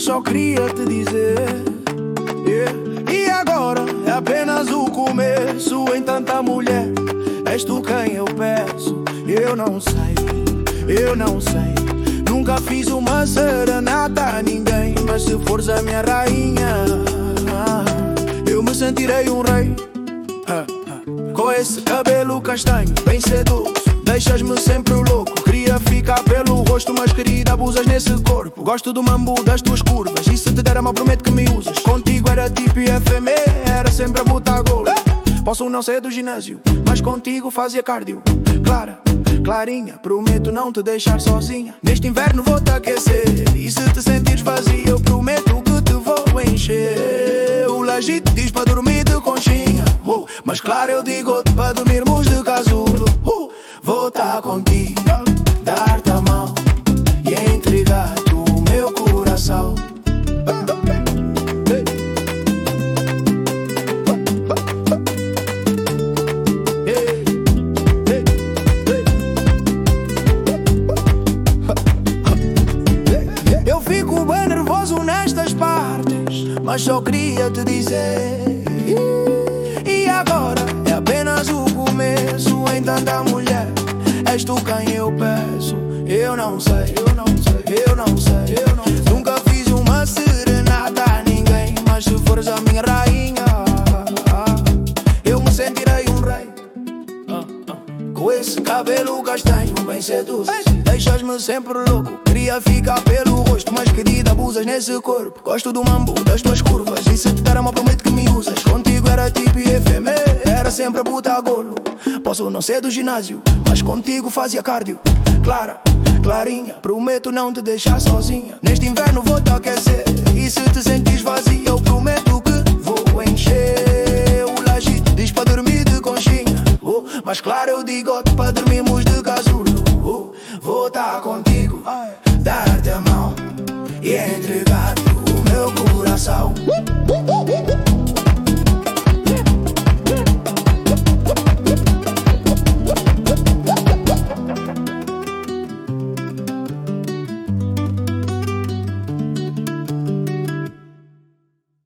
mas só queria te dizer, yeah. E agora é apenas o começo. Em tanta mulher, és tu quem eu peço. Eu não sei, eu não sei. Nunca fiz uma serenata a ninguém, mas se fores a minha rainha, eu me sentirei um rei. Com esse cabelo castanho, bem sedoso, deixas-me sempre louco. Queria ficar pelo rosto, mas querida, abusas nesse corpo. Gosto do mambo das tuas curvas, e se te der a mão prometo que me usas. Contigo era tipo IFM, era sempre a botar golo. Posso não ser do ginásio, mas contigo fazia cardio. Clara, clarinha, prometo não te deixar sozinha. Neste inverno vou-te aquecer, e se te sentires vazia, eu prometo que te vou encher. O legito diz para dormir de conchinha, mas claro eu digo-te para dormirmos de casulo. Vou estar contigo, dar-te a mão e entregar-te o meu coração. Eu fico bem nervoso nestas partes, mas só queria te dizer, e agora é apenas o começo. Em tanta mulher, és tu quem eu peço. Eu não sei, eu não sei, eu não sei, eu não sei. Nunca fiz uma serenata a ninguém, mas se fores a minha rainha, eu me sentirei um rei. Com esse cabelo castanho bem sedoso, deixas-me sempre louco. Queria ficar pelo rosto, mas querida, abusas nesse corpo. Gosto do mambo das tuas curvas, e se te der a mão prometo que me usas. Contigo era tipo IFM, era sempre a botar golo. Posso não ser do ginásio, mas contigo fazia cardio. Clara, clarinha, prometo não te deixar sozinha. Neste inverno vou-te aquecer, e se te sentires vazia, eu prometo que vou encher. O legito diz para dormir de conchinha, mas claro eu digo-te para dormirmos de casulo. Vou estar contigo, dar-te a mão e entregar-te o meu coração.